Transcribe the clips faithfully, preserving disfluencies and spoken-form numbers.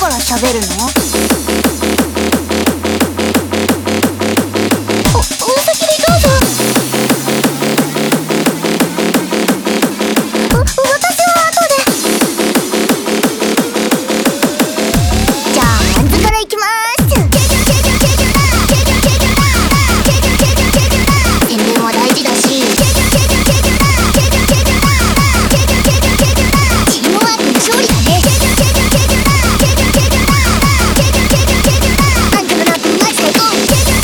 から喋るの？お、お先でどうぞ。お、私は後で。じゃあマンズから行きまーす。宣伝は大事だし、チームワークの勝利だね。アンジュルナップマジでいこう。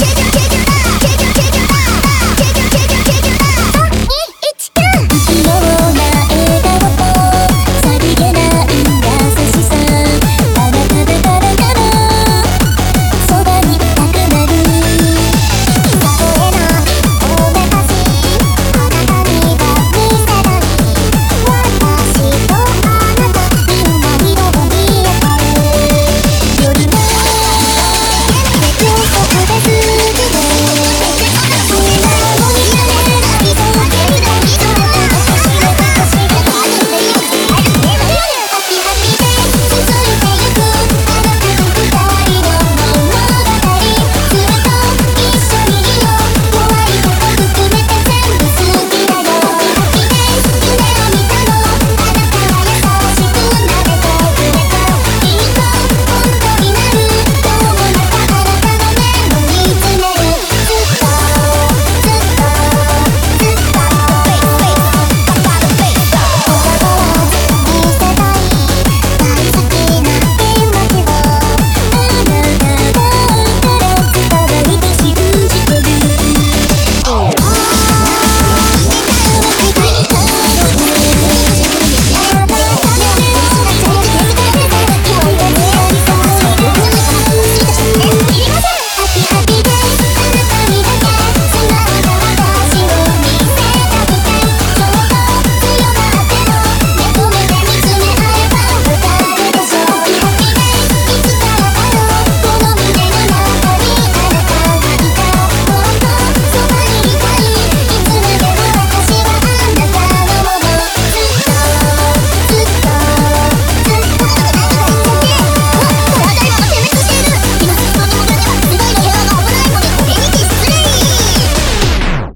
さん、に、いち、キュー。 不器用な笑顔とさりげない優しさ、あなただからかな、そばにいたくなる。 聞こえないおめかし、あなたにが見せたい。私とあなた、みんなにどこ見えたる。 夜の約束ですけど、そんなのにやめないぞ。あげるだけじゃ私のこと知れたるってよ。ハッピーハッピーで続いてゆくあなたと二人の物語。ずっと一緒にいよう。怖いこと含めて全部好きだよ。ハッピーで夢を見たの。あなたは優しく撫でてくれた。きっと本当になる。今日もまたあなたの目を見つめる。ずっとずっとずっとフェイスフェイスパパのフェイス。他とは見せたい大好きな気持ちを。 あなただから伝わると信じてる。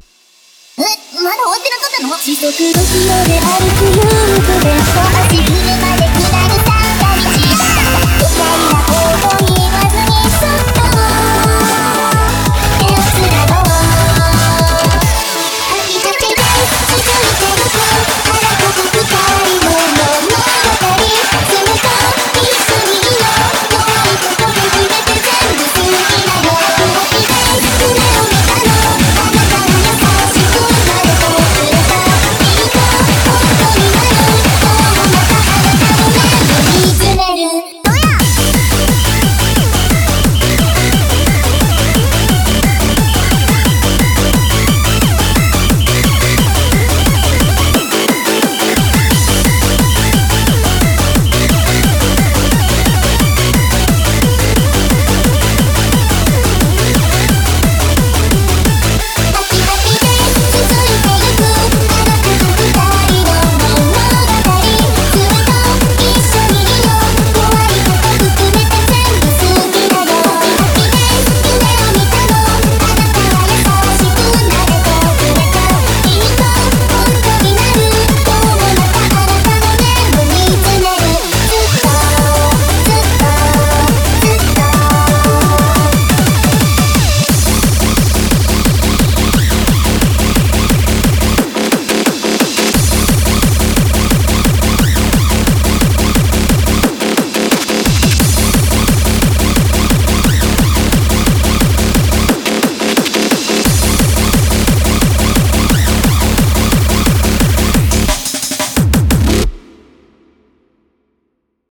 まだ終わってなかったの？ 時速ろくキロで歩く遊具でしょ。 足踏む